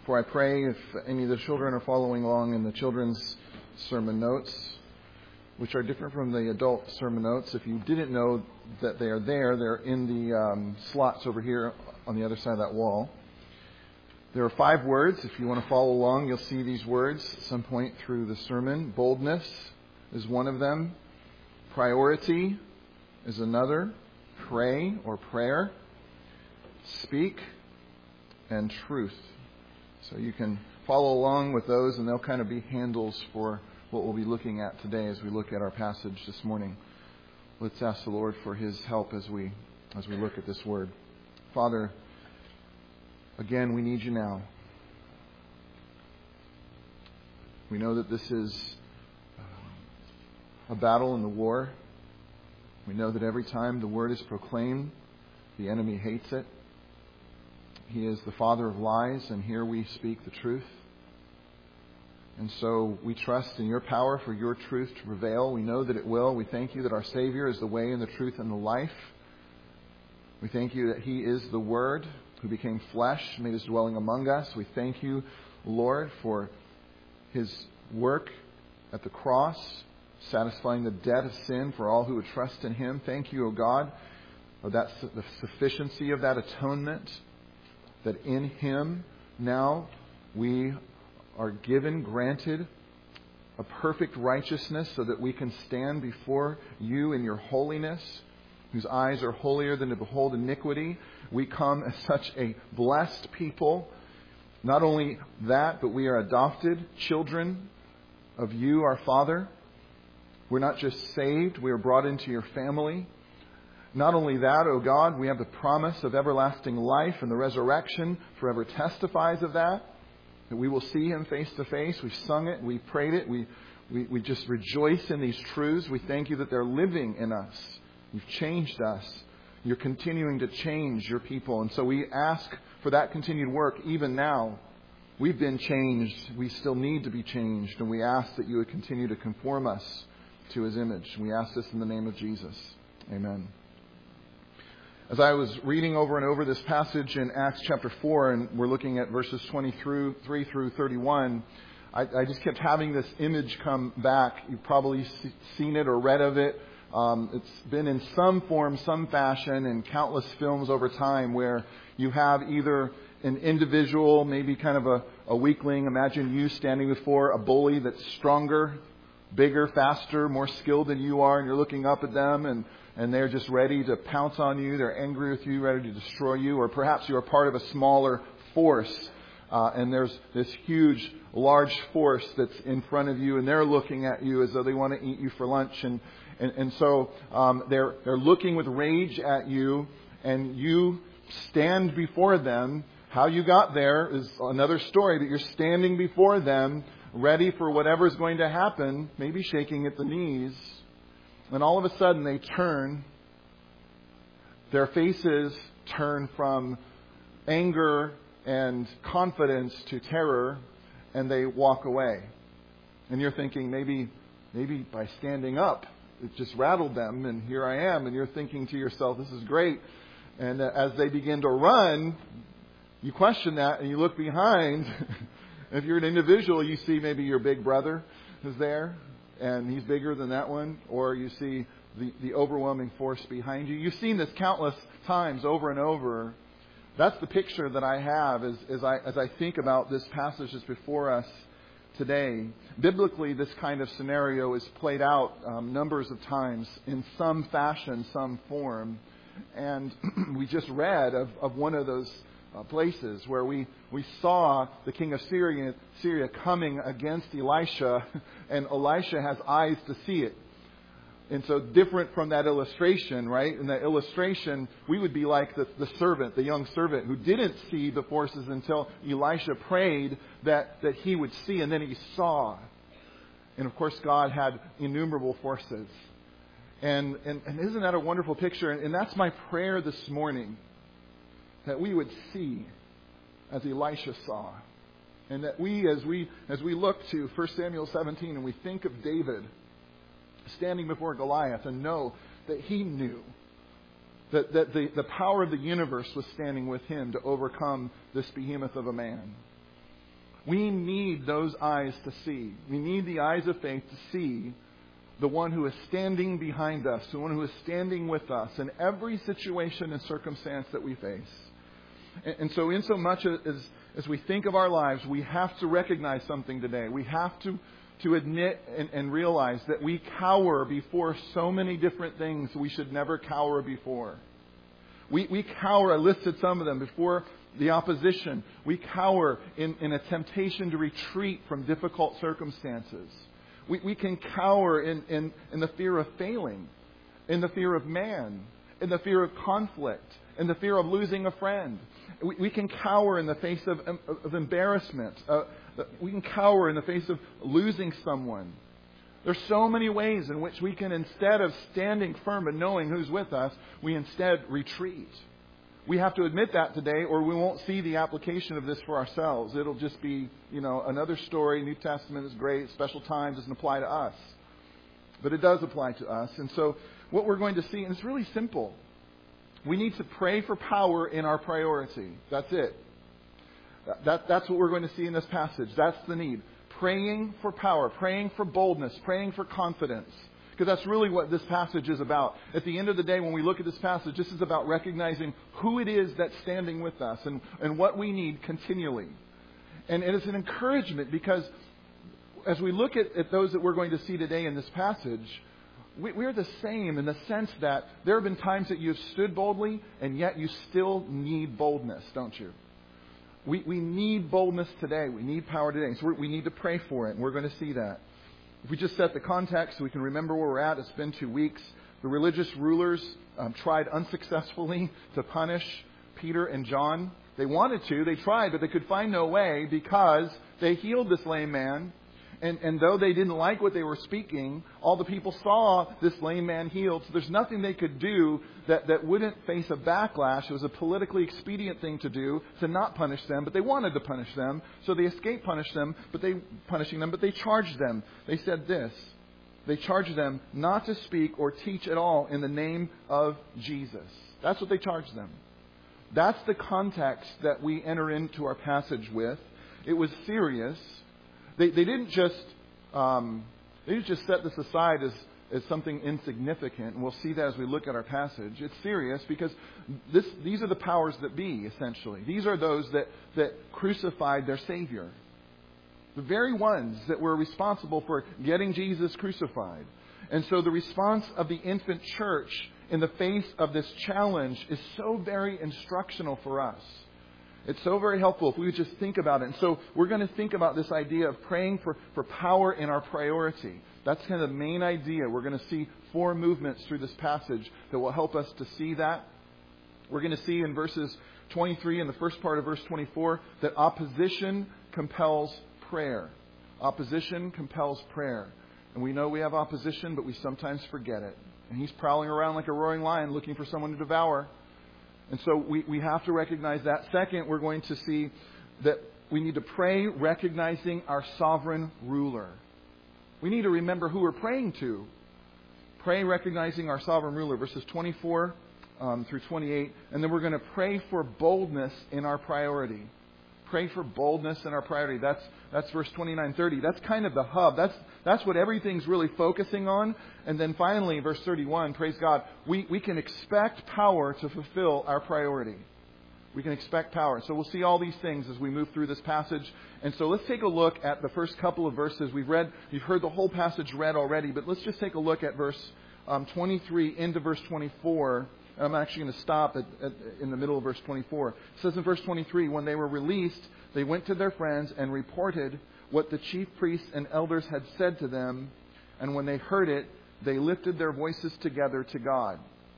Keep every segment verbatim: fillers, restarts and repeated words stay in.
Before I pray, if any of the children are following along in the children's sermon notes, which are different from the adult sermon notes, if you didn't know that they are there, they're in the um, slots over here on the other side of that wall. There are five words. If you want to follow along, you'll see these words at some point through the sermon. Boldness is one of them. Priority is another. Pray or prayer. Speak. And truth. So you can follow along with those, and they'll kind of be handles for what we'll be looking at today as we look at our passage this morning. Let's ask the Lord for His help as we as we look at this word. Father, again, we need You now. We know that this is a battle in the war. We know that every time the word is proclaimed, the enemy hates it. He is the father of lies, and here we speak the truth. And so we trust in Your power for Your truth to prevail. We know that it will. We thank You that our Savior is the way and the truth and the life. We thank You that He is the Word who became flesh, made His dwelling among us. We thank You, Lord, for His work at the cross, satisfying the debt of sin for all who would trust in Him. Thank You, O God, of that, the sufficiency of that atonement, that in Him now we are given, granted, a perfect righteousness so that we can stand before You in Your holiness, whose eyes are holier than to behold iniquity. We come as such a blessed people. Not only that, but we are adopted children of You, our Father. We're not just saved, we are brought into Your family. Not only that, O God, we have the promise of everlasting life, and the resurrection forever testifies of that. That we will see Him face to face. We've sung it, we prayed it, we, we, we just rejoice in these truths. We thank You that they're living in us. You've changed us. You're continuing to change Your people. And so we ask for that continued work even now. We've been changed. We still need to be changed. And we ask that You would continue to conform us to His image. We ask this in the name of Jesus. Amen. As I was reading over and over this passage in Acts chapter four, and we're looking at verses twenty-three through thirty-one, I, I just kept having this image come back. You've probably seen it or read of it. Um, it's been in some form, some fashion, in countless films over time, where you have either an individual, maybe kind of a, a weakling. Imagine you standing before a bully that's stronger, bigger, faster, more skilled than you are, and you're looking up at them, and And they're just ready to pounce on you. They're angry with you, ready to destroy you. Or perhaps you're part of a smaller force. Uh, and there's this huge, large force that's in front of you. And they're looking at you as though they want to eat you for lunch. And, and, and so um, they're, they're looking with rage at you. And you stand before them. How you got there is another story. That you're standing before them, ready for whatever is going to happen. Maybe shaking at the knees. And all of a sudden they turn, their faces turn from anger and confidence to terror, and they walk away. And you're thinking, maybe maybe by standing up, it just rattled them, and here I am. And you're thinking to yourself, this is great. And as they begin to run, you question that, and you look behind. If you're an individual, you see maybe your big brother is there, and he's bigger than that one, or you see the, the overwhelming force behind you. You've seen this countless times over and over. That's the picture that I have as, as, I, as I think about this passage that's before us today. Biblically, this kind of scenario is played out um, numbers of times in some fashion, some form. And we just read of, of one of those Uh, places where we, we saw the king of Syria, Syria coming against Elisha, and Elisha has eyes to see it. And so different from that illustration, right? In that illustration, we would be like the, the servant, the young servant who didn't see the forces until Elisha prayed that, that he would see, and then he saw. And of course, God had innumerable forces. And, and, and isn't that a wonderful picture? And, and that's my prayer this morning. That we would see as Elisha saw. And that we, as we as we look to First Samuel seventeen and we think of David standing before Goliath and know that he knew that, that the, the power of the universe was standing with him to overcome this behemoth of a man. We need those eyes to see. We need the eyes of faith to see the one who is standing behind us, the one who is standing with us in every situation and circumstance that we face. And, and so in so much as, as we think of our lives, we have to recognize something today. We have to, to admit and, and realize that we cower before so many different things we should never cower before. We, we cower, I listed some of them, before the opposition. We cower in, in a temptation to retreat from difficult circumstances. We, we can cower in, in, in the fear of failing, in the fear of man, in the fear of conflict, in the fear of losing a friend. We, we can cower in the face of, of embarrassment. Uh, we can cower in the face of losing someone. There's so many ways in which we can, instead of standing firm and knowing who's with us, we instead retreat. We have to admit that today, or we won't see the application of this for ourselves. It'll just be, you know, another story. New Testament is great. Special times doesn't apply to us. But it does apply to us. And so what we're going to see, and it's really simple. We need to pray for power in our priority. That's it. That, that's what we're going to see in this passage. That's the need. Praying for power, praying for boldness, praying for confidence. Because that's really what this passage is about. At the end of the day, when we look at this passage, this is about recognizing who it is that's standing with us and, and what we need continually. And it is an encouragement because as we look at, at those that we're going to see today in this passage, we, we're the same in the sense that there have been times that you've stood boldly and yet you still need boldness, don't you? We, we need boldness today. We need power today. So we need to pray for it, and we're going to see that. If we just set the context so we can remember where we're at, it's been two weeks. The religious rulers um, tried unsuccessfully to punish Peter and John. They wanted to. They tried, but they could find no way because they healed this lame man. And, and though they didn't like what they were speaking, all the people saw this lame man healed. So there's nothing they could do that, that wouldn't face a backlash. It was a politically expedient thing to do to not punish them, but they wanted to punish them. So they escaped punish them, but they punishing them, but they charged them. They said this. They charged them not to speak or teach at all in the name of Jesus. That's what they charged them. That's the context that we enter into our passage with. It was serious. They, they didn't just um, they didn't just set this aside as, as something insignificant. And we'll see that as we look at our passage. It's serious because this, these are the powers that be, essentially. These are those that, that crucified their Savior. The very ones that were responsible for getting Jesus crucified. And so the response of the infant church in the face of this challenge is so very instructional for us. It's so very helpful if we would just think about it. And so we're going to think about this idea of praying for, for power in our priority. That's kind of the main idea. We're going to see four movements through this passage that will help us to see that. We're going to see in verses twenty-three and the first part of verse twenty-four that opposition compels prayer. Opposition compels prayer. And we know we have opposition, but we sometimes forget it. And he's prowling around like a roaring lion looking for someone to devour. And so we, we have to recognize that. Second, we're going to see that we need to pray recognizing our sovereign ruler. We need to remember who we're praying to. Pray recognizing our sovereign ruler, verses twenty-four um, through twenty-eight. And then we're going to pray for boldness in our priority. Pray for boldness in our priority. That's that's verse twenty-nine, thirty. That's kind of the hub. That's that's what everything's really focusing on. And then finally, verse thirty-one, praise God, we, we can expect power to fulfill our priority. We can expect power. So we'll see all these things as we move through this passage. And so let's take a look at the first couple of verses. We've read, you've heard the whole passage read already, but let's just take a look at verse um, twenty-three into verse twenty-four. I'm actually going to stop at, at, in the middle of verse twenty-four. It says in verse twenty-three, when they were released, they went to their friends and reported what the chief priests and elders had said to them. And when they heard it, they lifted their voices together to God.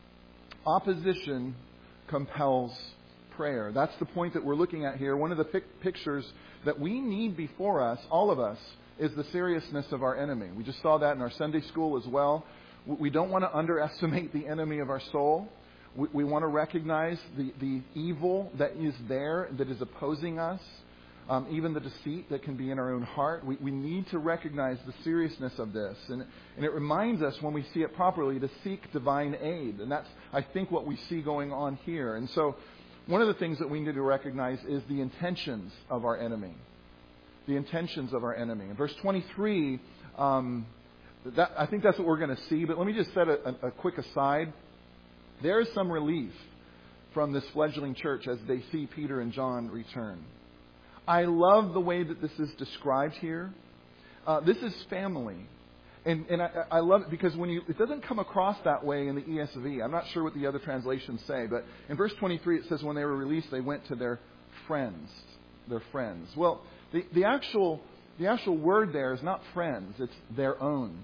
Opposition compels prayer. That's the point that we're looking at here. One of the pic- pictures that we need before us, all of us, is the seriousness of our enemy. We just saw that in our Sunday school as well. We don't want to underestimate the enemy of our soul. We, we want to recognize the, the evil that is there, that is opposing us, um, even the deceit that can be in our own heart. We, we need to recognize the seriousness of this. And, and it reminds us, when we see it properly, to seek divine aid. And that's, I think, what we see going on here. And so one of the things that we need to recognize is the intentions of our enemy. the intentions of our enemy. In verse twenty-three, um, that, I think that's what we're going to see. But let me just set a, a, a quick aside. There is some relief from this fledgling church as they see Peter and John return. I love the way that this is described here. Uh, this is family. And, and I, I love it because when you, it doesn't come across that way in the E S V. I'm not sure what the other translations say, but in verse twenty-three it says when they were released, they went to their friends. Their friends. Well, the, the actual the actual word there is not friends; it's their own.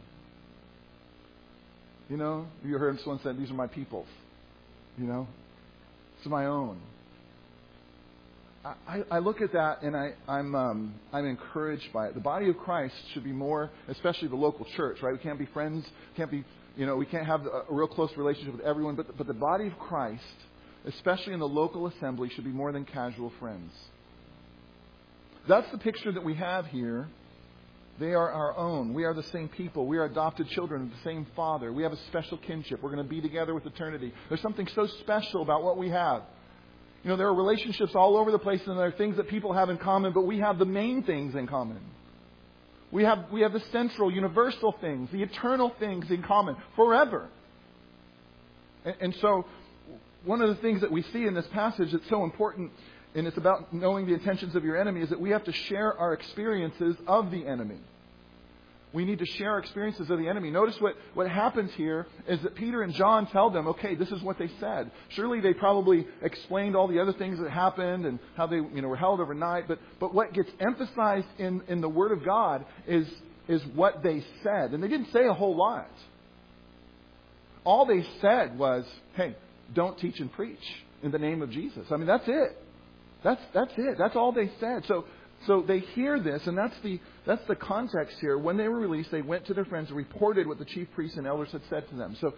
You know, you heard someone say, "These are my people." You know, it's my own. I, I look at that and I, I'm um, I'm encouraged by it. The body of Christ should be more, especially the local church, right? We can't be friends, can't be, you know, we can't have a real close relationship with everyone. But but the body of Christ, especially in the local assembly, should be more than casual friends. That's the picture that we have here. They are our own. We are the same people. We are adopted children of the same Father. We have a special kinship. We're going to be together with eternity. There's something so special about what we have. You know, there are relationships all over the place, and there are things that people have in common, but we have the main things in common. We have we have the central, universal things, the eternal things in common, forever. And, and so, one of the things that we see in this passage that's so important, and it's about knowing the intentions of your enemy, is that we have to share our experiences of the enemy. We need to share our experiences of the enemy. Notice what, what happens here is that Peter and John tell them, okay, this is what they said. Surely they probably explained all the other things that happened and how they you know, were held overnight. But, but what gets emphasized in, in the Word of God is, is what they said. And they didn't say a whole lot. All they said was, hey, don't teach and preach in the name of Jesus. I mean, that's it. That's, that's it. That's all they said. So... So they hear this, and that's the that's the context here. When they were released, they went to their friends and reported what the chief priests and elders had said to them. So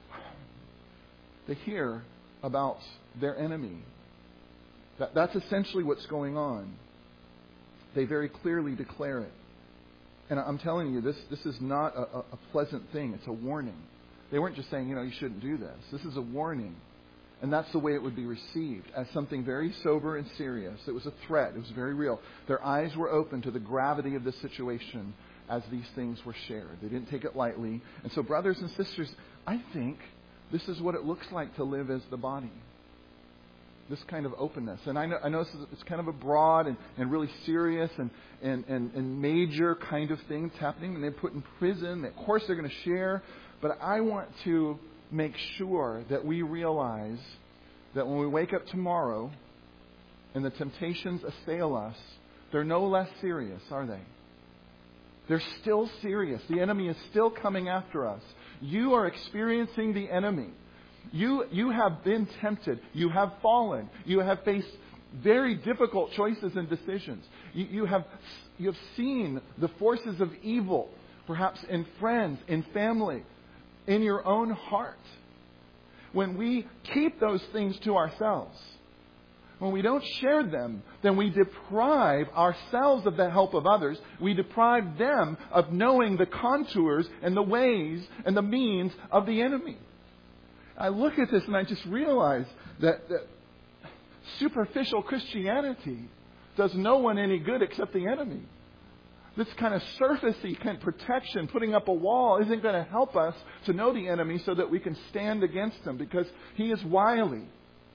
they hear about their enemy. That, that's essentially what's going on. They very clearly declare it. And I'm telling you, this, this is not a, a pleasant thing. It's a warning. They weren't just saying, you know, you shouldn't do this. This is a warning. And that's the way it would be received, as something very sober and serious. It was a threat. It was very real. Their eyes were open to the gravity of the situation as these things were shared. They didn't take it lightly. And so, brothers and sisters, I think this is what it looks like to live as the body. This kind of openness. And I know, I know this is, it's kind of a broad and, and really serious and, and, and, and major kind of thing that's happening. And they're put in prison. Of course, they're going to share. But I want to make sure that we realize that when we wake up tomorrow and the temptations assail us, they're no less serious, are they? They're still serious. The enemy is still coming after us. You are experiencing the enemy. You, you have been tempted. You have fallen. You have faced very difficult choices and decisions. You, you have, you have seen the forces of evil, perhaps in friends, in family, in your own heart. When we keep those things to ourselves, when we don't share them, then we deprive ourselves of the help of others. We deprive them of knowing the contours and the ways and the means of the enemy. I look at this and I just realize that, that superficial Christianity does no one any good except the enemy. This kind of surfacey kind of protection, putting up a wall, isn't going to help us to know the enemy so that we can stand against him, because he is wily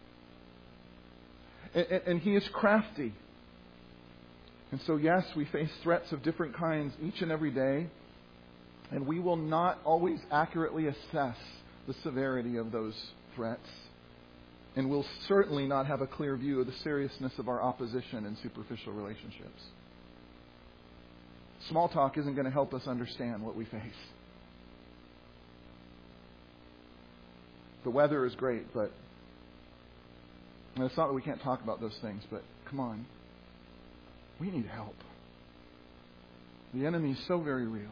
and, and he is crafty. And so, yes, we face threats of different kinds each and every day, and we will not always accurately assess the severity of those threats. And we'll certainly not have a clear view of the seriousness of our opposition in superficial relationships. Small talk isn't going to help us understand what we face. The weather is great, but and it's not that we can't talk about those things, but come on. We need help. The enemy is so very real.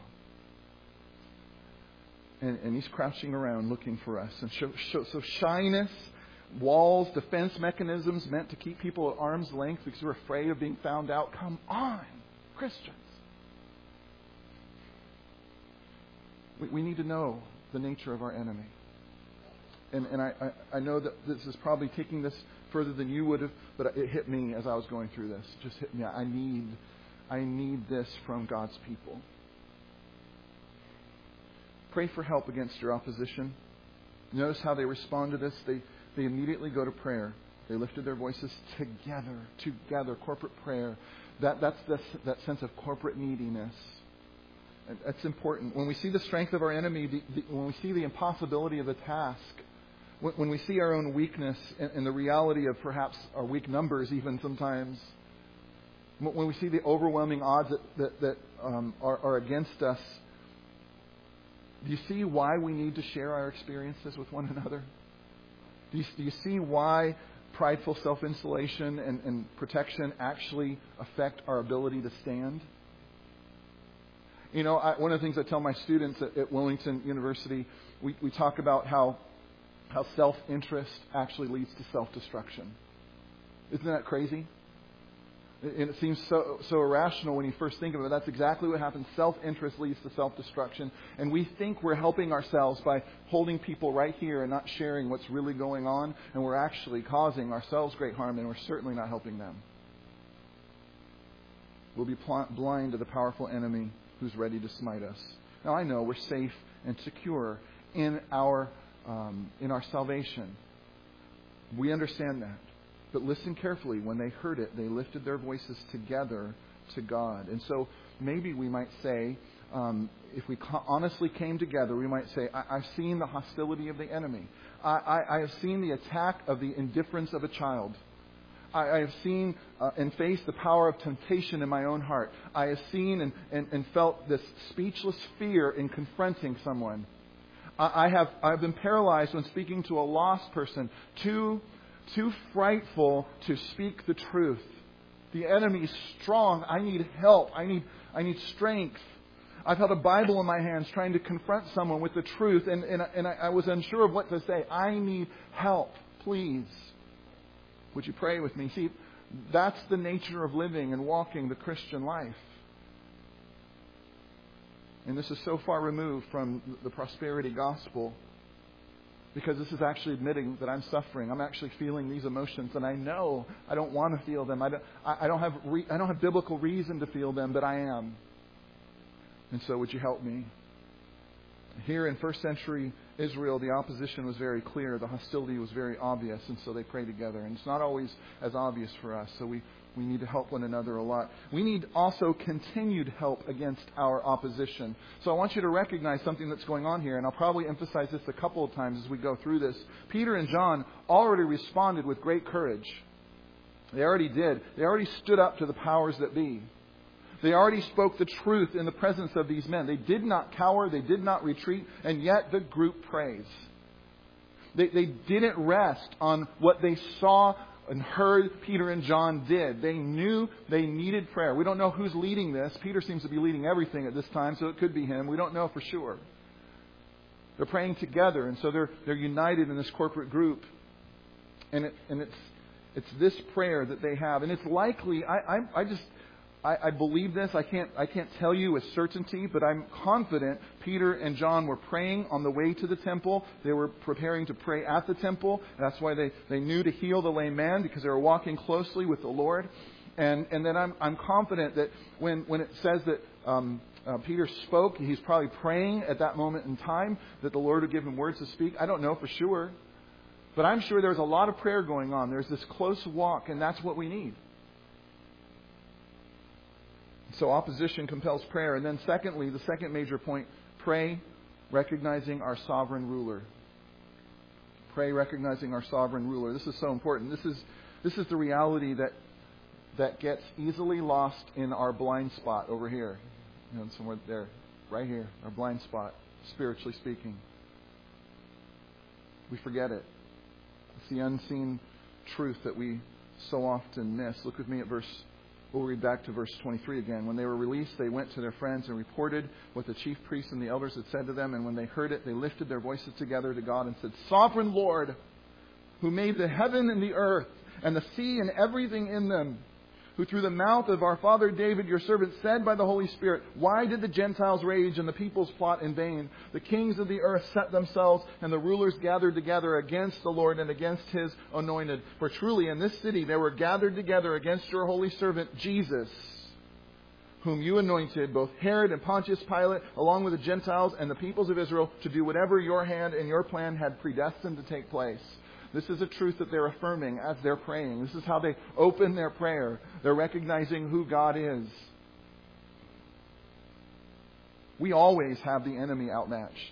And, and he's crouching around looking for us. And so, so, so shyness, walls, defense mechanisms meant to keep people at arm's length because we're afraid of being found out. Come on, Christians. We, we need to know the nature of our enemy. And, and I, I, I know that this is probably taking this further than you would have, but it hit me as I was going through this. It just hit me. I need, I need this from God's people. Pray for help against your opposition. Notice how they respond to this. They, they immediately go to prayer. They lifted their voices together, together, corporate prayer. That, that's the, that sense of corporate neediness. And that's important. When we see the strength of our enemy, the, the, when we see the impossibility of the task, when, when we see our own weakness and, and the reality of perhaps our weak numbers even sometimes, when we see the overwhelming odds that, that, that um, are, are against us, do you see why we need to share our experiences with one another? Do you, do you see why prideful self-insulation and, and protection actually affect our ability to stand? You know, I, one of the things I tell my students at, at Wilmington University, we, we talk about how how self-interest actually leads to self-destruction. Isn't that crazy? And it seems so so irrational when you first think of it. That's exactly what happens. Self-interest leads to self-destruction. And we think we're helping ourselves by holding people right here and not sharing what's really going on. And we're actually causing ourselves great harm, and we're certainly not helping them. We'll be pl- blind to the powerful enemy who's ready to smite us. Now, I know we're safe and secure in our um, in our salvation. We understand that. But listen carefully. When they heard it, they lifted their voices together to God. And so maybe we might say, um, if we honestly came together, we might say, I- I've seen the hostility of the enemy. I-, I-, I have seen the attack of the indifference of a child. I, I have seen uh, and faced the power of temptation in my own heart. I have seen and, and, and felt this speechless fear in confronting someone. I, I have I've been paralyzed when speaking to a lost person. Too Too frightful to speak the truth. The enemy is strong. I need help. I need I need strength. I've held a Bible in my hands trying to confront someone with the truth, and, and, and I, I was unsure of what to say. I need help. Please. Would you pray with me? See, that's the nature of living and walking the Christian life. And this is so far removed from the prosperity gospel. Because this is actually admitting that I'm suffering. I'm actually feeling these emotions, and I know I don't want to feel them. I don't, I don't have re, I don't have biblical reason to feel them, but I am. And so, would you help me? Here in first century Israel, the opposition was very clear. The hostility was very obvious, and so they pray together. And it's not always as obvious for us. So we. We need to help one another a lot. We need also continued help against our opposition. So I want you to recognize something that's going on here, and I'll probably emphasize this a couple of times as we go through this. Peter and John already responded with great courage. They already did. They already stood up to the powers that be. They already spoke the truth in the presence of these men. They did not cower. They did not retreat. And yet the group prays. They, they didn't rest on what they saw and heard Peter and John did. They knew they needed prayer. We don't know who's leading this. Peter seems to be leading everything at this time, so it could be him. We don't know for sure. They're praying together, and so they're they're united in this corporate group. And it and it's it's this prayer that they have, and it's likely. I I, I just I, I believe this. I can't I can't tell you with certainty, but I'm confident Peter and John were praying on the way to the temple. They were preparing to pray at the temple. That's why they, they knew to heal the lame man, because they were walking closely with the Lord. And and then I'm I'm confident that when, when it says that um, uh, Peter spoke, he's probably praying at that moment in time that the Lord would give him words to speak. I don't know for sure, but I'm sure there's a lot of prayer going on. There's this close walk, and that's what we need. So opposition compels prayer. And then secondly, the second major point, pray recognizing our sovereign ruler. Pray recognizing our sovereign ruler. This is so important. This is this is the reality that that gets easily lost in our blind spot over here. You know, somewhere there, right here, our blind spot, spiritually speaking. We forget it. It's the unseen truth that we so often miss. Look with me at verse We'll read back to verse twenty-three again. When they were released, they went to their friends and reported what the chief priests and the elders had said to them. And when they heard it, they lifted their voices together to God and said, Sovereign Lord, who made the heaven and the earth and the sea and everything in them, who through the mouth of our father David, your servant, said by the Holy Spirit, why did the Gentiles rage and the peoples plot in vain? The kings of the earth set themselves, and the rulers gathered together against the Lord and against his anointed. For truly in this city they were gathered together against your holy servant Jesus. whom you anointed, both Herod and Pontius Pilate, along with the Gentiles and the peoples of Israel, to do whatever your hand and your plan had predestined to take place. This is a truth that they're affirming as they're praying. This is how they open their prayer. They're recognizing who God is. We always have the enemy outmatched.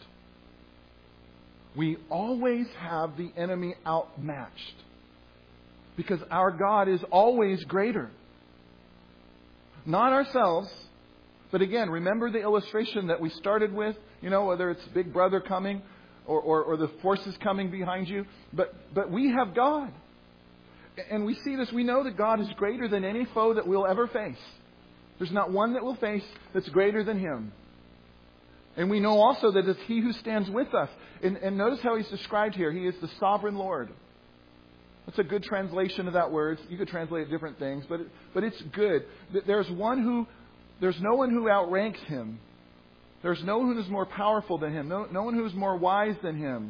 We always have the enemy outmatched. Because our God is always greater. Not ourselves. But again, remember the illustration that we started with? You know, whether it's Big Brother coming or, or, or the forces coming behind you. But, but we have God. And we see this. We know that God is greater than any foe that we'll ever face. There's not one that we'll face that's greater than Him. And we know also that it's He who stands with us. And, and notice how He's described here. He is the sovereign Lord. That's a good translation of that word. You could translate different things, but but it's good. There's one who, there's no one who outranks Him. There's no one who is more powerful than Him. No, no one who is more wise than Him.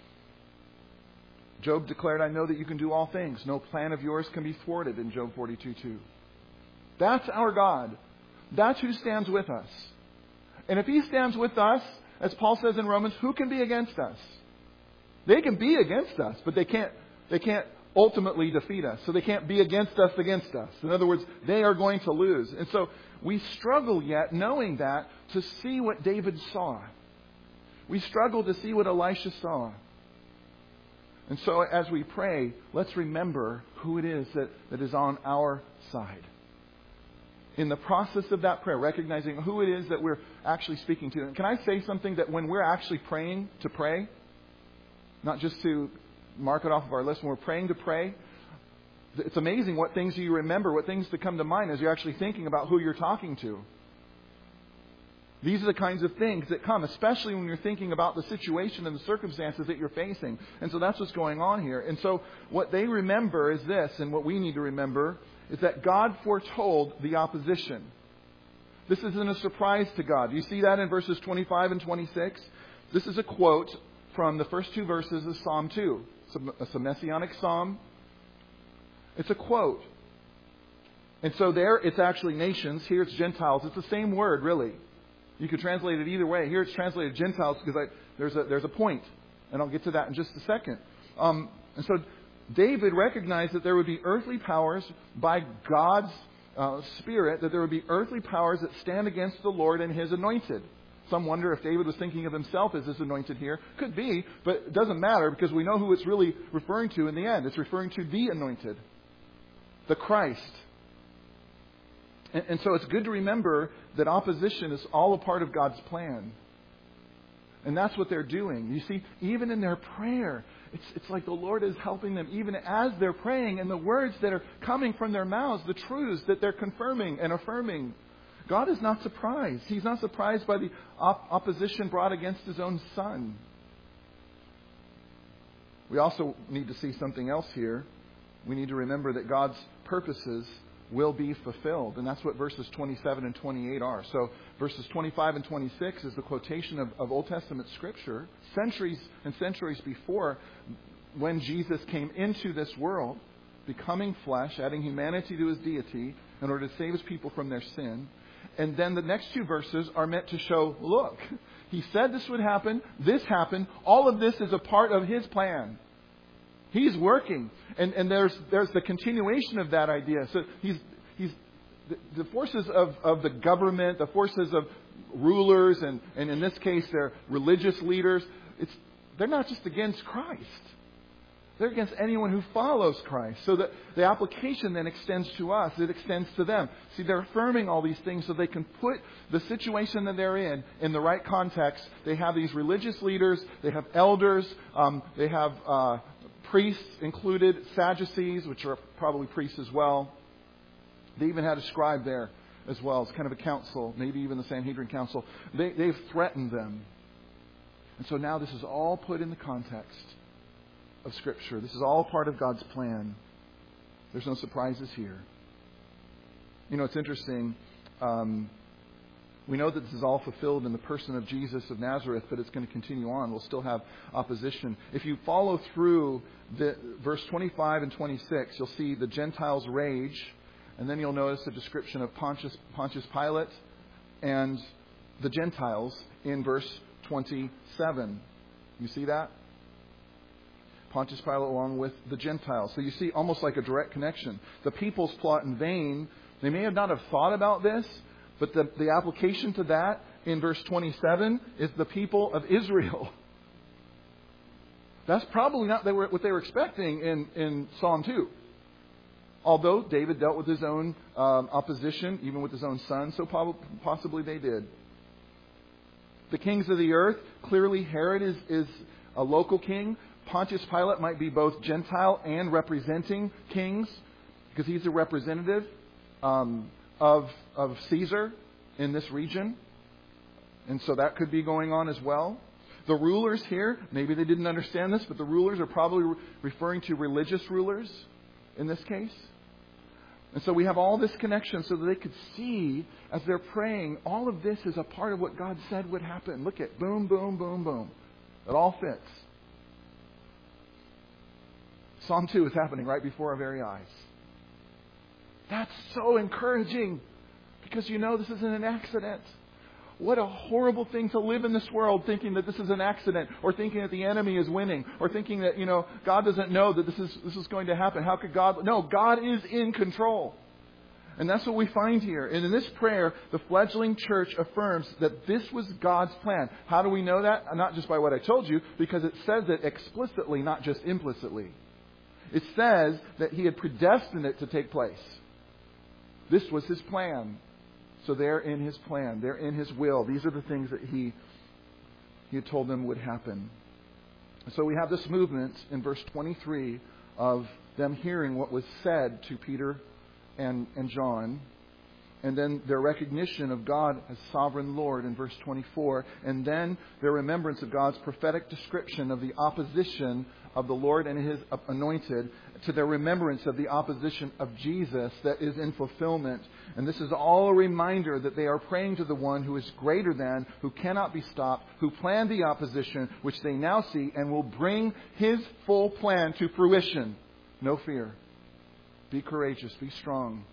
Job declared, I know that you can do all things. No plan of yours can be thwarted in Job forty-two two. That's our God. That's who stands with us. And if He stands with us, as Paul says in Romans, who can be against us? They can be against us, but they can't, they can't ultimately defeat us. So they can't be against us against us. In other words, they are going to lose. And so we struggle yet, knowing that, to see what David saw. We struggle to see what Elisha saw. And so as we pray, let's remember who it is that, that is on our side. In the process of that prayer, recognizing who it is that we're actually speaking to. And can I say something that when we're actually praying to pray, not just to mark it off of our list, when we're praying to pray, it's amazing what things you remember, what things to come to mind as you're actually thinking about who you're talking to. These are the kinds of things that come, especially when you're thinking about the situation and the circumstances that you're facing. And so that's what's going on here. And so what they remember is this, and what we need to remember is that God foretold the opposition. This isn't a surprise to God. You see that in verses twenty-five and twenty-six? This is a quote from the first two verses of Psalm two. It's a messianic psalm. It's a quote. And so there it's actually nations. Here it's Gentiles. It's the same word, really. You could translate it either way. Here it's translated Gentiles because I, there's a there's a point. And I'll get to that in just a second. Um, and so David recognized that there would be earthly powers by God's uh, Spirit, that there would be earthly powers that stand against the Lord and His anointed. Some wonder if David was thinking of himself as His anointed here. Could be, but it doesn't matter because we know who it's really referring to in the end. It's referring to the anointed, the Christ. And, and so it's good to remember that opposition is all a part of God's plan. And that's what they're doing. You see, even in their prayer, it's, it's like the Lord is helping them even as they're praying, and the words that are coming from their mouths, the truths that they're confirming and affirming. God is not surprised. He's not surprised by the op- opposition brought against His own Son. We also need to see something else here. We need to remember that God's purposes will be fulfilled. And that's what verses twenty-seven and twenty-eight are. So verses twenty-five and twenty-six is the quotation of, of Old Testament Scripture. Centuries and centuries before, when Jesus came into this world, becoming flesh, adding humanity to His deity in order to save His people from their sin. And then the next two verses are meant to show, look, He said this would happen. This happened. All of this is a part of His plan. He's working. And, and there's there's the continuation of that idea. So he's he's the, the forces of, of the government, the forces of rulers, and, and in this case, they're religious leaders. It's they're not just against Christ. They're against anyone who follows Christ. So that the application then extends to us. It extends to them. See, they're affirming all these things so they can put the situation that they're in in the right context. They have these religious leaders. They have elders. Um, they have uh, priests included, Sadducees, which are probably priests as well. They even had a scribe there as well. It's kind of a council, maybe even the Sanhedrin council. They, they've threatened them. And so now this is all put in the context of Scripture. This is all part of God's plan. There's no surprises here. You know, it's interesting. Um, we know that this is all fulfilled in the person of Jesus of Nazareth, but it's going to continue on. We'll still have opposition. If you follow through the verse twenty-five and twenty-six, you'll see the Gentiles rage, And then you'll notice a description of Pontius, Pontius Pilate and the Gentiles in verse twenty-seven. You see that? Pontius Pilate along with the Gentiles. So you see almost like a direct connection. The people's plot in vain. They may have not have thought about this, but the, the application to that in verse twenty-seven is the people of Israel. That's probably not what they were expecting in, in Psalm two. Although David dealt with his own um, opposition, even with his own son, so possibly they did. The kings of the earth, clearly Herod is, is a local king. Pontius Pilate might be both Gentile and representing kings, because he's a representative um, of, of Caesar in this region. And so that could be going on as well. The rulers here, maybe they didn't understand this, but the rulers are probably re- referring to religious rulers in this case. And so we have all this connection so that they could see as they're praying, all of this is a part of what God said would happen. Look at boom, boom, boom, boom. It all fits. Psalm two is happening right before our very eyes. That's so encouraging because you know this isn't an accident. What a horrible thing to live in this world thinking that this is an accident, or thinking that the enemy is winning, or thinking that, you know, God doesn't know that this is this is going to happen. How could God? No, God is in control. And that's what we find here. And in this prayer, the fledgling church affirms that this was God's plan. How do we know that? Not just by what I told you, because it says it explicitly, not just implicitly. It says that He had predestined it to take place. This was His plan. So they're in His plan. They're in His will. These are the things that He, he had told them would happen. So we have this movement in verse twenty-three of them hearing what was said to Peter and, and John. And then their recognition of God as sovereign Lord in verse twenty-four. And then their remembrance of God's prophetic description of the opposition of the Lord and His anointed, to their remembrance of the opposition of Jesus that is in fulfillment. And this is all a reminder that they are praying to the one who is greater than, who cannot be stopped, who planned the opposition, which they now see, and will bring His full plan to fruition. No fear. Be courageous. Be strong.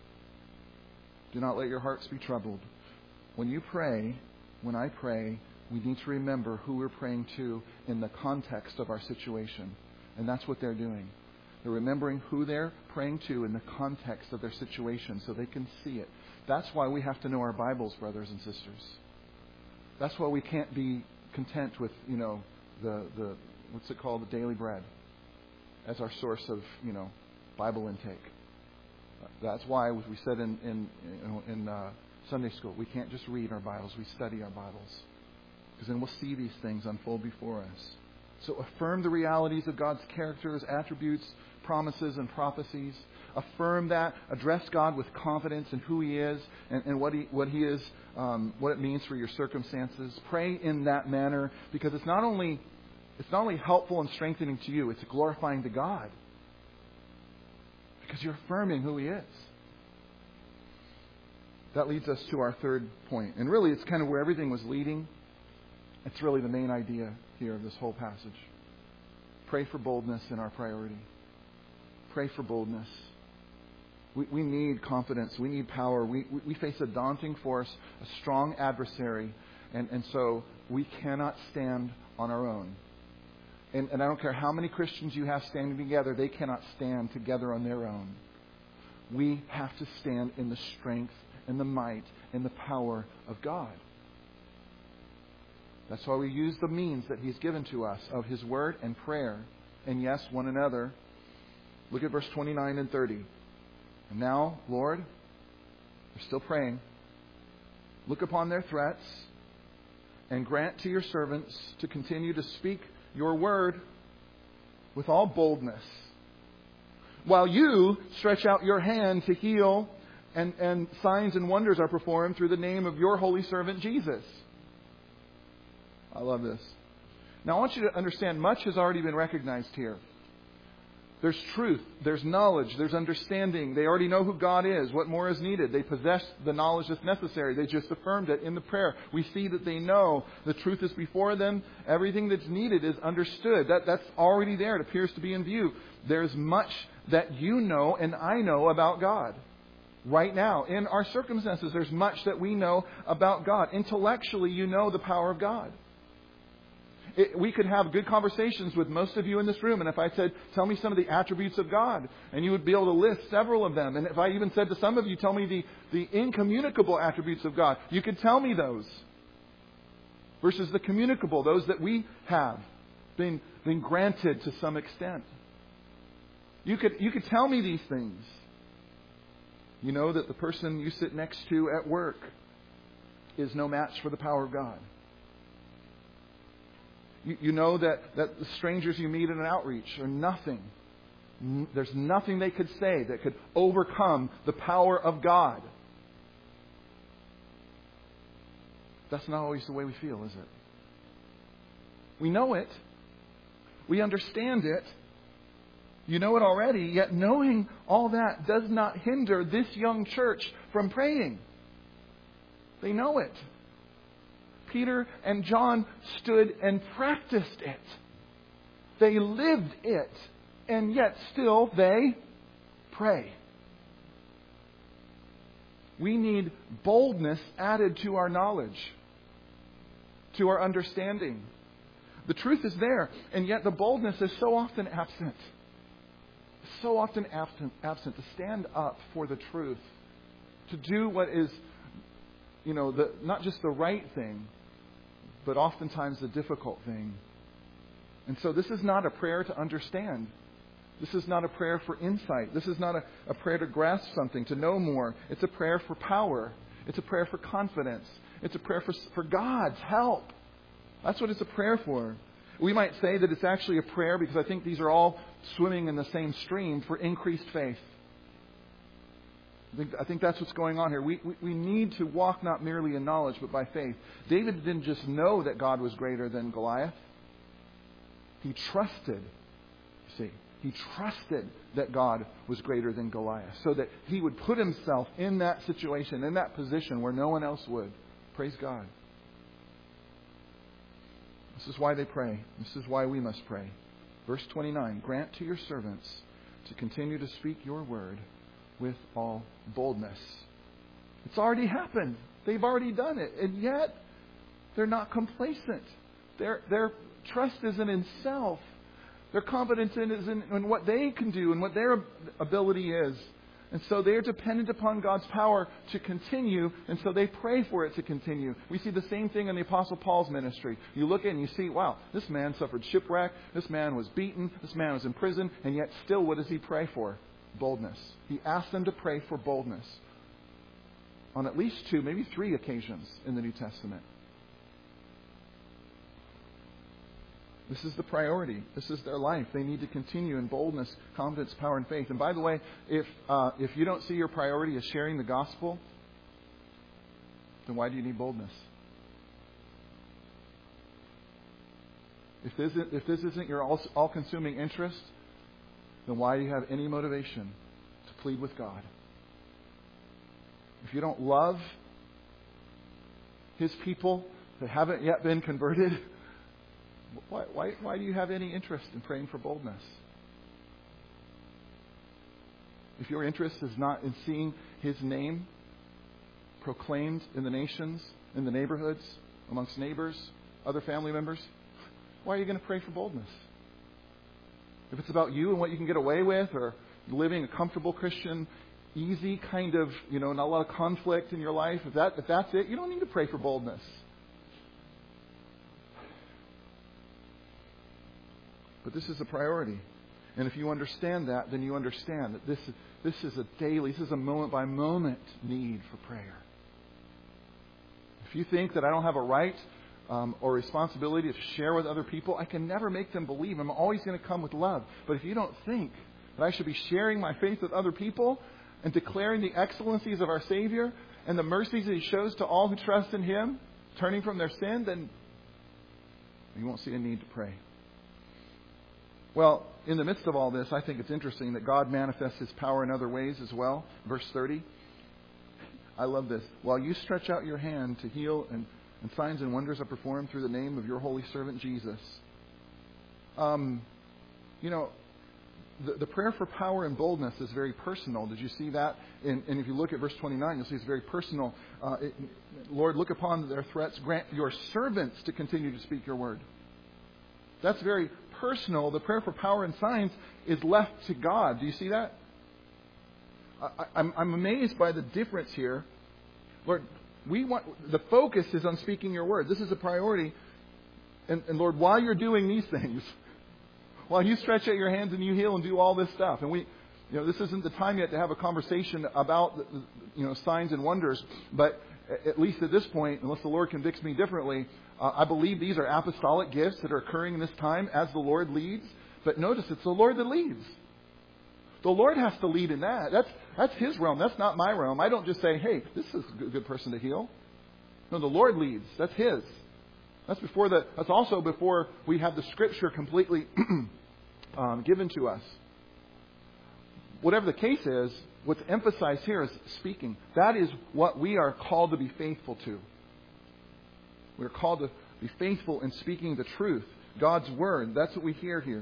Do not let your hearts be troubled. When you pray, when I pray, we need to remember who we're praying to in the context of our situation. And that's what they're doing. They're remembering who they're praying to in the context of their situation so they can see it. That's why we have to know our Bibles, brothers and sisters. That's why we can't be content with, you know, the, the what's it called, the daily bread as our source of, you know, Bible intake. That's why, as we said in, in, in uh, Sunday school, we can't just read our Bibles, we study our Bibles. Because then we'll see these things unfold before us. So affirm the realities of God's characters, attributes, promises, and prophecies. Affirm that. Address God with confidence in who He is and, and what He what He is, um, what it means for your circumstances. Pray in that manner, because it's not only it's not only helpful and strengthening to you, it's glorifying to God. Because you're affirming who He is. That leads us to our third point. And really, it's kind of where everything was leading. It's really the main idea here of this whole passage. Pray for boldness in our priority. Pray for boldness. We, we need confidence. We need power. We, we, we face a daunting force, a strong adversary. And, and so we cannot stand on our own. And, and I don't care how many Christians you have standing together, they cannot stand together on their own. We have to stand in the strength and the might and the power of God. That's why we use the means that He's given to us of His Word and prayer. And yes, one another. Look at verse twenty-nine and thirty. And now, Lord, they're still praying. Look upon their threats and grant to your servants to continue to speak your word with all boldness, while you stretch out your hand to heal, and, and signs and wonders are performed through the name of your holy servant Jesus. I love this. Now I want you to understand, much has already been recognized here. There's truth, there's knowledge, there's understanding. They already know who God is. What more is needed? They possess the knowledge that's necessary. They just affirmed it in the prayer. We see that they know the truth is before them. Everything that's needed is understood. That, that's already there. It appears to be in view. There's much that you know and I know about God. Right now, in our circumstances, there's much that we know about God. Intellectually, you know the power of God. It, we could have good conversations with most of you in this room, and if I said, tell me some of the attributes of God, and you would be able to list several of them. And if I even said to some of you, tell me the, the incommunicable attributes of God, you could tell me those. Versus the communicable, those that we have been, been granted to some extent. You could, you could tell me these things. You know that the person you sit next to at work is no match for the power of God. You, you know that, that the strangers you meet in an outreach are nothing. There's nothing they could say that could overcome the power of God. That's not always the way we feel, is it? We know it. We understand it. You know it already, yet knowing all that does not hinder this young church from praying. They know it. Peter and John stood and practiced it. They lived it, and yet still they pray. We need boldness added to our knowledge, to our understanding. The truth is there, and yet the boldness is so often absent. So often absent, absent to stand up for the truth, to do what is, you know, the, not just the right thing, but oftentimes the difficult thing. And so this is not a prayer to understand. This is not a prayer for insight. This is not a, a prayer to grasp something, to know more. It's a prayer for power. It's a prayer for confidence. It's a prayer for, for God's help. That's what it's a prayer for. We might say that it's actually a prayer, because I think these are all swimming in the same stream, for increased faith. I think, I think that's what's going on here. We, we, we need to walk not merely in knowledge, but by faith. David didn't just know that God was greater than Goliath. He trusted, see, he trusted that God was greater than Goliath, so that he would put himself in that situation, in that position where no one else would. Praise God. This is why they pray. This is why we must pray. Verse twenty-nine, grant to your servants to continue to speak your word with all boldness. It's already happened. They've already done it. And yet, they're not complacent. Their, their trust isn't in self. Their confidence in is in, in what they can do and what their ability is. And so they're dependent upon God's power to continue, and so they pray for it to continue. We see the same thing in the Apostle Paul's ministry. You look at it and you see, wow, this man suffered shipwreck, this man was beaten, this man was in prison, and yet still what does he pray for? Boldness. He asked them to pray for boldness on at least two, maybe three occasions in the New Testament. This is the priority. This is their life. They need to continue in boldness, confidence, power, and faith. And by the way, if uh, if you don't see your priority as sharing the gospel, then why do you need boldness? If this isn't, if this isn't your all, all-consuming interest, then why do you have any motivation to plead with God? If you don't love His people that haven't yet been converted, Why, why, why do you have any interest in praying for boldness? If your interest is not in seeing His name proclaimed in the nations, in the neighborhoods, amongst neighbors, other family members, why are you going to pray for boldness? If it's about you and what you can get away with, or living a comfortable Christian, easy kind of, you know, not a lot of conflict in your life, if that if that's it, you don't need to pray for boldness. But this is a priority. And if you understand that, then you understand that this, this is a daily, this is a moment-by-moment need for prayer. If you think that I don't have a right um, or responsibility to share with other people, I can never make them believe. I'm always going to come with love. But if you don't think that I should be sharing my faith with other people and declaring the excellencies of our Savior and the mercies that He shows to all who trust in Him, turning from their sin, then you won't see a need to pray. Well, in the midst of all this, I think it's interesting that God manifests His power in other ways as well. Verse thirty. I love this. While you stretch out your hand to heal, and, and signs and wonders are performed through the name of your holy servant Jesus. Um, you know, the, the prayer for power and boldness is very personal. Did you see that? And, and if you look at verse twenty-nine, you'll see it's very personal. Uh, it, Lord, look upon their threats. Grant your servants to continue to speak your word. That's very personal. The prayer for power and signs is left to God. Do you see that? I, I'm, I'm amazed by the difference here. Lord, we want the focus is on speaking your word. This is a priority. And, and Lord, while you're doing these things, while you stretch out your hands and you heal and do all this stuff, and we, you know, this isn't the time yet to have a conversation about, you know, signs and wonders. But at least at this point, unless the Lord convicts me differently, uh, I believe these are apostolic gifts that are occurring in this time as the Lord leads. But notice, it's the Lord that leads. The Lord has to lead in that. That's that's His realm. That's not my realm. I don't just say, hey, this is a good person to heal. No, the Lord leads. That's His. That's before the. That's also before we have the Scripture completely um, given to us. Whatever the case is, what's emphasized here is speaking. That is what we are called to be faithful to. We are called to be faithful in speaking the truth, God's Word. That's what we hear here.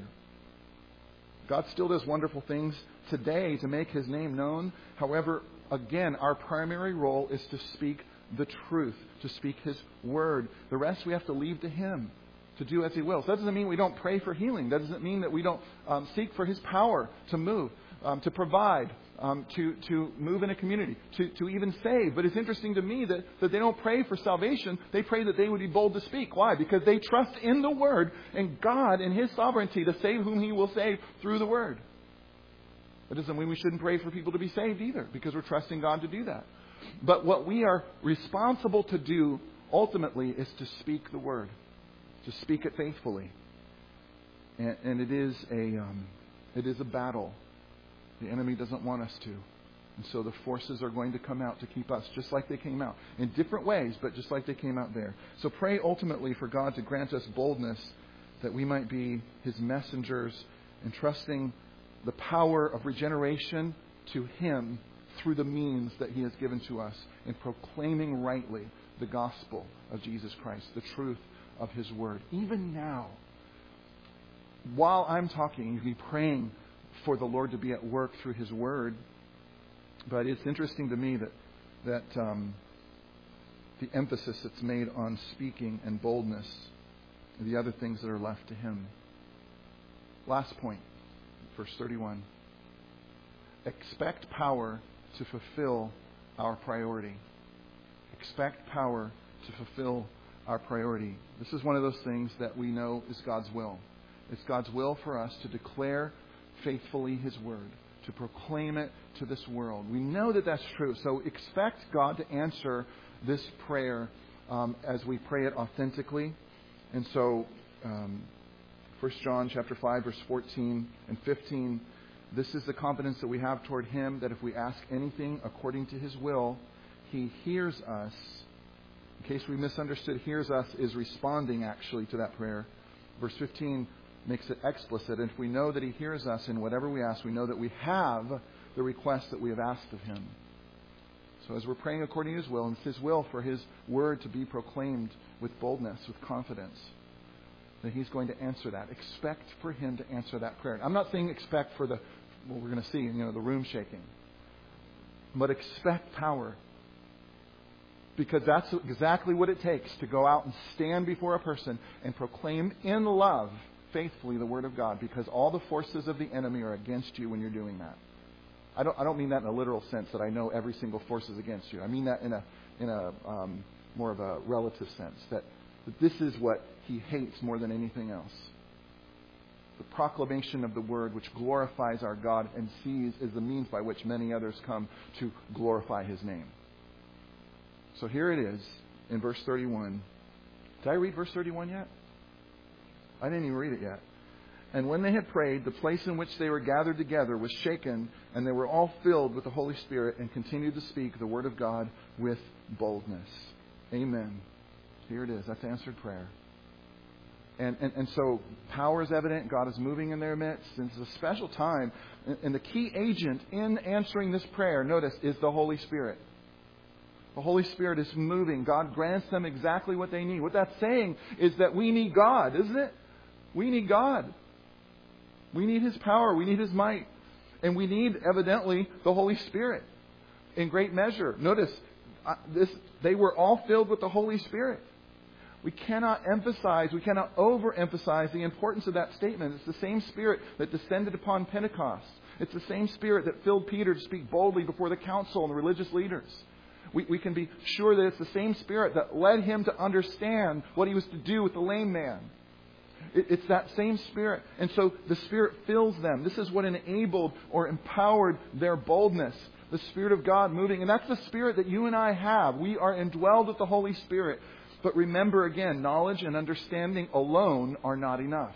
God still does wonderful things today to make His name known. However, again, our primary role is to speak the truth, to speak His Word. The rest we have to leave to Him to do as He wills. That doesn't mean we don't pray for healing. That doesn't mean that we don't um, seek for His power to move, um, to provide, um, to, to move in a community, to, to even save. But it's interesting to me that, that they don't pray for salvation. They pray that they would be bold to speak. Why? Because they trust in the Word and God and His sovereignty to save whom He will save through the Word. That doesn't mean we shouldn't pray for people to be saved either, because we're trusting God to do that. But what we are responsible to do ultimately is to speak the Word, to speak it faithfully. And, and it is a um, it is a battle. The enemy doesn't want us to. And so the forces are going to come out to keep us, just like they came out. In different ways, but just like they came out there. So pray ultimately for God to grant us boldness, that we might be His messengers, entrusting the power of regeneration to Him through the means that He has given to us, in proclaiming rightly the gospel of Jesus Christ, the truth of His Word. Even now, while I'm talking, you can be praying for the Lord to be at work through His Word. But it's interesting to me that that um, the emphasis that's made on speaking and boldness are the other things that are left to Him. Last point, verse thirty-one. Expect power to fulfill our priority. Expect power to fulfill our priority. This is one of those things that we know is God's will. It's God's will for us to declare faithfully His Word, to proclaim it to this world. We know that that's true. So expect God to answer this prayer um, as we pray it authentically. And so, um, First John chapter five, verse fourteen and fifteen. This is the confidence that we have toward Him, that if we ask anything according to His will, He hears us. In case we misunderstood, hears us is responding actually to that prayer. Verse fifteen makes it explicit. And if we know that He hears us in whatever we ask, we know that we have the request that we have asked of Him. So as we're praying according to His will, and it's His will for His Word to be proclaimed with boldness, with confidence, that He's going to answer that. Expect for Him to answer that prayer. I'm not saying expect for the, what we're going to see, you know, the room shaking. But expect power. Because that's exactly what it takes to go out and stand before a person and proclaim in love, faithfully, the Word of God. Because all the forces of the enemy are against you when you're doing that. I don't, I don't mean that in a literal sense that I know every single force is against you. I mean that in a, in a um, more of a relative sense. That, that this is what He hates more than anything else. The proclamation of the Word, which glorifies our God and sees is the means by which many others come to glorify His name. So here it is in verse thirty-one. Did I read verse thirty-one yet? I didn't even read it yet. And when they had prayed, the place in which they were gathered together was shaken, and they were all filled with the Holy Spirit and continued to speak the Word of God with boldness. Amen. Here it is. That's answered prayer. And, and, and so power is evident. God is moving in their midst. And it's a special time. And, and the key agent in answering this prayer, notice, is the Holy Spirit. The Holy Spirit is moving. God grants them exactly what they need. What that's saying is that we need God, isn't it? We need God. We need His power. We need His might. And we need, evidently, the Holy Spirit in great measure. Notice, uh, this they were all filled with the Holy Spirit. We cannot emphasize, we cannot overemphasize the importance of that statement. It's the same Spirit that descended upon Pentecost. It's the same Spirit that filled Peter to speak boldly before the council and the religious leaders. We, we can be sure that it's the same Spirit that led him to understand what he was to do with the lame man. It, it's that same Spirit. And so the Spirit fills them. This is what enabled or empowered their boldness. The Spirit of God moving. And that's the Spirit that you and I have. We are indwelled with the Holy Spirit. But remember again, knowledge and understanding alone are not enough.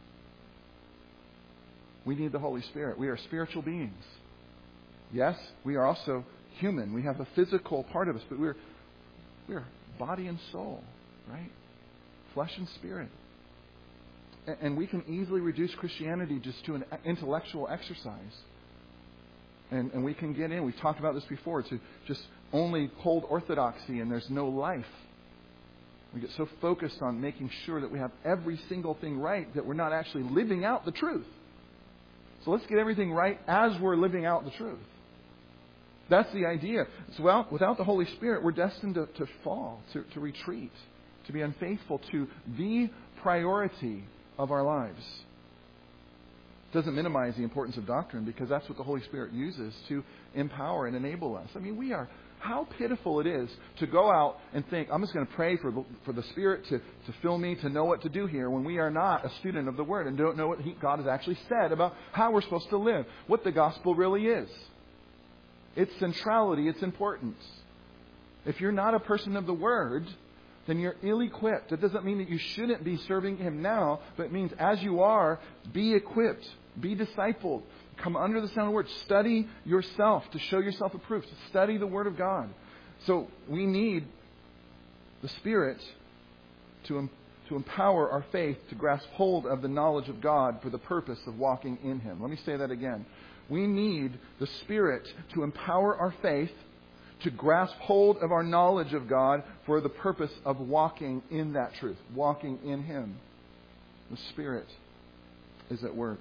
We need the Holy Spirit. We are spiritual beings. Yes, we are also human. We have a physical part of us, but we're we're body and soul, right? Flesh and spirit. And, and we can easily reduce Christianity just to an intellectual exercise. And, and we can get in, we've talked about this before, to just only hold orthodoxy and there's no life. We get so focused on making sure that we have every single thing right that we're not actually living out the truth. So let's get everything right as we're living out the truth. That's the idea. So, well, without the Holy Spirit, we're destined to, to fall, to, to retreat, to be unfaithful to the priority of our lives. It doesn't minimize the importance of doctrine because that's what the Holy Spirit uses to empower and enable us. I mean, we are... How pitiful it is to go out and think, I'm just going to pray for the, for the Spirit to, to fill me to know what to do here when we are not a student of the Word and don't know what he, God has actually said about how we're supposed to live, what the gospel really is. Its centrality, its importance. If you're not a person of the Word, then you're ill-equipped. It doesn't mean that you shouldn't be serving Him now, but it means as you are, be equipped, be discipled. Come under the sound of the Word. Study yourself to show yourself approved. Study the Word of God. So we need the Spirit to, to empower our faith to grasp hold of the knowledge of God for the purpose of walking in Him. Let me say that again. We need the Spirit to empower our faith to grasp hold of our knowledge of God for the purpose of walking in that truth, walking in Him. The Spirit is at work.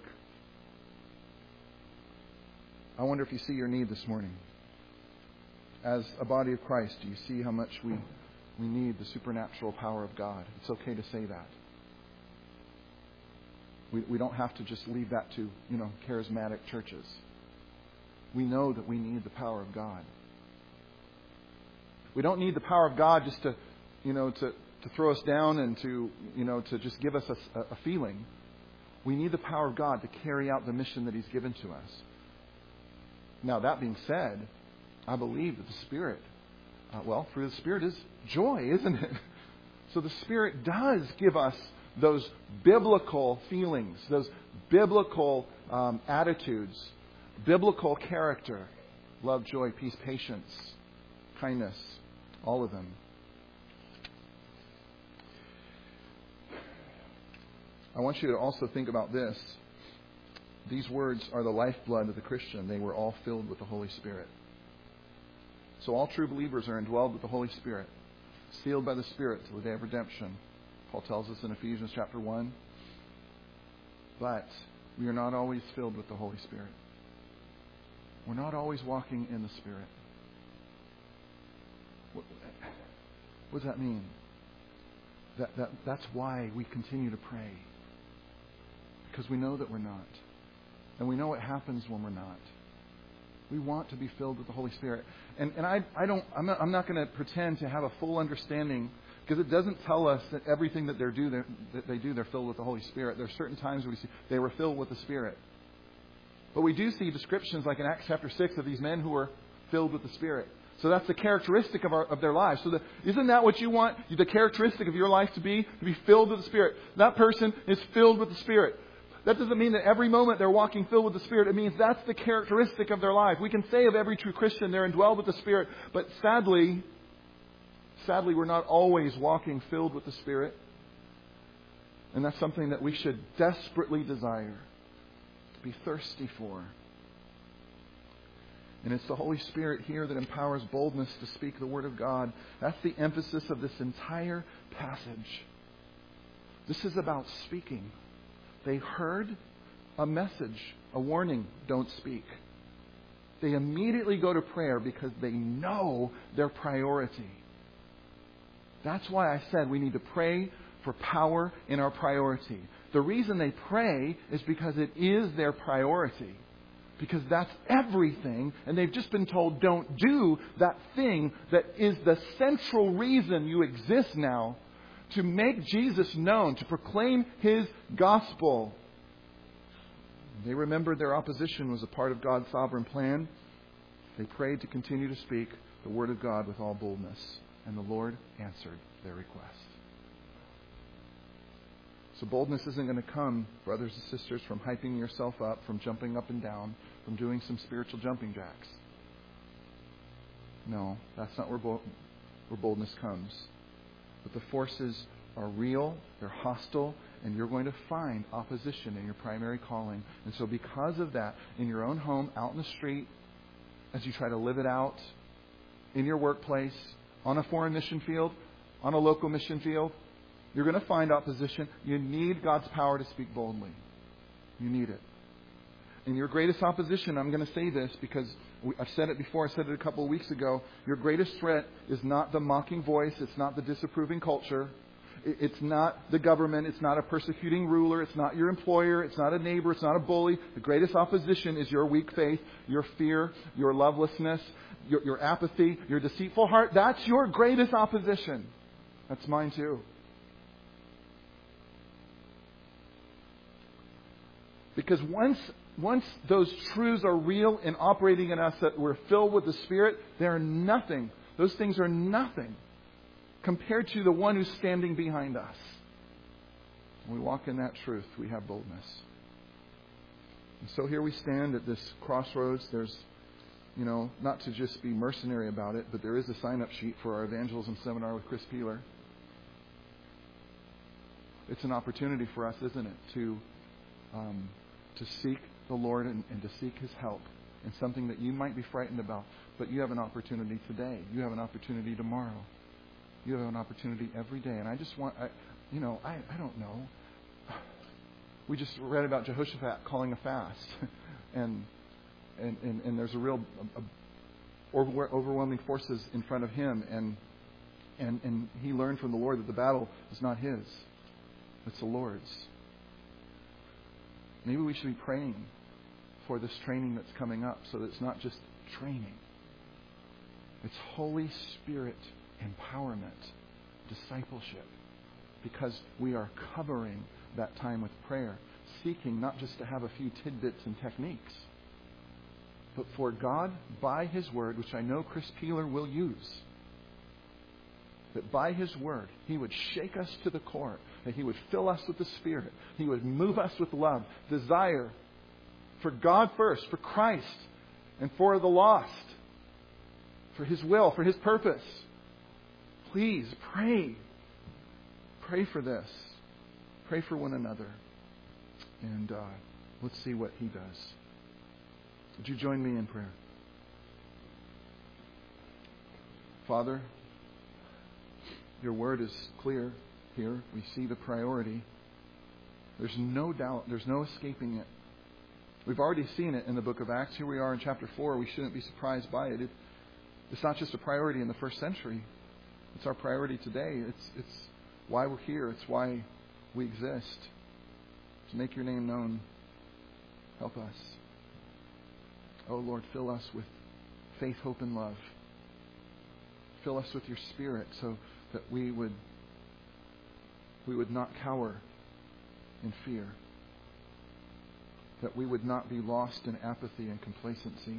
I wonder if you see your need this morning. As a body of Christ, do you see how much we, we need the supernatural power of God? It's okay to say that. We, we don't have to just leave that to, you know, charismatic churches. We know that we need the power of God. We don't need the power of God just to, you know, to, to throw us down and to, you know, to just give us a, a feeling. We need the power of God to carry out the mission that He's given to us. Now, that being said, I believe that the Spirit, uh, well, through the Spirit is joy, isn't it? So the Spirit does give us those biblical feelings, those biblical um, attitudes, biblical character, love, joy, peace, patience, kindness, all of them. I want you to also think about this. These words are the lifeblood of the Christian. They were all filled with the Holy Spirit. So all true believers are indwelled with the Holy Spirit, sealed by the Spirit till the day of redemption. Paul tells us in Ephesians chapter one. But we are not always filled with the Holy Spirit. We're not always walking in the Spirit. What, what does that mean? That, that, that's why we continue to pray. Because we know that we're not. And we know what happens when we're not. We want to be filled with the Holy Spirit. And and I I don't I'm not I'm not going to pretend to have a full understanding, because it doesn't tell us that everything that they do that they do they're filled with the Holy Spirit. There are certain times where we see they were filled with the Spirit. But we do see descriptions like in Acts chapter six of these men who were filled with the Spirit. So that's the characteristic of our of their lives. So the, isn't that what you want the characteristic of your life to be? To be filled with the Spirit. That person is filled with the Spirit. That doesn't mean that every moment they're walking filled with the Spirit. It means that's the characteristic of their life. We can say of every true Christian they're indwelled with the Spirit. But sadly, sadly, we're not always walking filled with the Spirit. And that's something that we should desperately desire, to be thirsty for. And it's the Holy Spirit here that empowers boldness to speak the Word of God. That's the emphasis of this entire passage. This is about speaking. They heard, a message, a warning, don't speak. They immediately go to prayer because they know their priority. That's why I said we need to pray for power in our priority. The reason they pray is because it is their priority. Because that's everything, and they've just been told, don't do that thing that is the central reason you exist now, to make Jesus known, to proclaim His gospel. They remembered their opposition was a part of God's sovereign plan. They prayed to continue to speak the word of God with all boldness, and the Lord answered their request. So boldness isn't going to come, brothers and sisters, from hyping yourself up, from jumping up and down, from doing some spiritual jumping jacks. No, that's not where, bo- where boldness comes. But the forces are real, they're hostile, and you're going to find opposition in your primary calling. And so because of that, in your own home, out in the street, as you try to live it out, in your workplace, on a foreign mission field, on a local mission field, you're going to find opposition. You need God's power to speak boldly. You need it. In your greatest opposition, I'm going to say this because I've said it before. I said it a couple of weeks ago. Your greatest threat is not the mocking voice. It's not the disapproving culture. It's not the government. It's not a persecuting ruler. It's not your employer. It's not a neighbor. It's not a bully. The greatest opposition is your weak faith, your fear, your lovelessness, your, your apathy, your deceitful heart. That's your greatest opposition. That's mine too. Because once once those truths are real and operating in us, that we're filled with the Spirit, they're nothing. Those things are nothing compared to the one who's standing behind us. When we walk in that truth, we have boldness. And so here we stand at this crossroads. There's, you know, not to just be mercenary about it, but there is a sign-up sheet for our evangelism seminar with Chris Peeler. It's an opportunity for us, isn't it, to um, to seek the Lord and, and to seek His help in something that you might be frightened about. But you have an opportunity today. You have an opportunity tomorrow. You have an opportunity every day. And I just want, I, you know, I, I don't know. We just read about Jehoshaphat calling a fast. and, and, and, and there's a real a, a overwhelming forces in front of him. And, and, and he learned from the Lord that the battle is not his. It's the Lord's. Maybe we should be praying for this training that's coming up so that it's not just training. It's Holy Spirit empowerment, discipleship. Because we are covering that time with prayer, seeking not just to have a few tidbits and techniques, but for God, by His Word, which I know Chris Peeler will use, that by His Word, He would shake us to the core, that He would fill us with the Spirit, He would move us with love, desire for God first, for Christ, and for the lost, for His will, for His purpose. Please pray. Pray for this. Pray for one another. And uh, let's see what He does. Would you join me in prayer? Father, Your Word is clear here. We see the priority. There's no doubt. There's no escaping it. We've already seen it in the book of Acts. Here we are in chapter four. We shouldn't be surprised by it. it it's not just a priority in the first century. It's our priority today. It's, it's why we're here. It's why we exist. To make Your name known. Help us. Oh Lord, fill us with faith, hope, and love. Fill us with Your Spirit so that we would we would not cower in fear. That we would not be lost in apathy and complacency.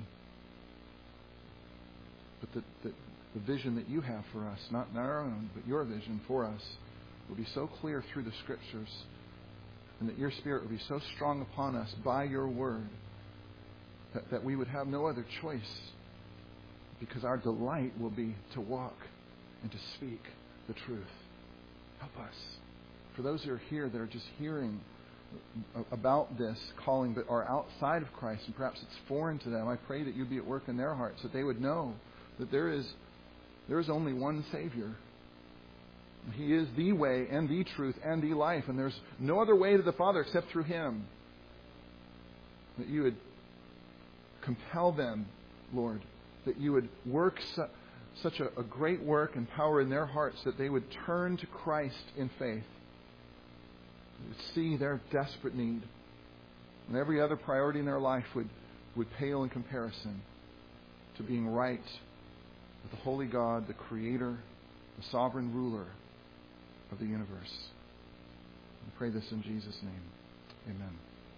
But that, that the vision that You have for us, not our own, but Your vision for us, will be so clear through the Scriptures, and that Your Spirit will be so strong upon us by Your Word, that, that we would have no other choice, because our delight will be to walk and to speak the truth. Help us. For those who are here that are just hearing about this calling but are outside of Christ, and perhaps it's foreign to them, I pray that You'd be at work in their hearts, that they would know that there is there is only one Savior. He is the way and the truth and the life, and there's no other way to the Father except through Him. that you would compel them, Lord, that you would work su- such a, a great work and power in their hearts that they would turn to Christ in faith. They would see their desperate need. And every other priority in their life would, would pale in comparison to being right with the holy God, the Creator, the sovereign ruler of the universe. We pray this in Jesus' name. Amen.